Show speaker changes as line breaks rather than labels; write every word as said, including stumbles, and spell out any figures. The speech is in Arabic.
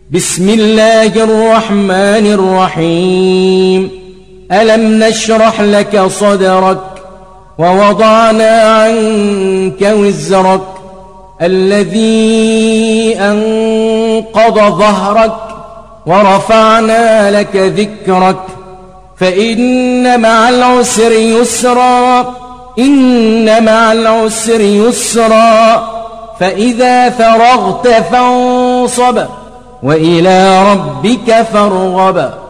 بسم الله الرحمن الرحيم. ألم نشرح لك صدرك ووضعنا عنك وزرك الذي أنقض ظهرك ورفعنا لك ذكرك فإن مع العسر يسرا إن مع العسر يسرا فإذا فرغت فانصب وإلى ربك فارغب.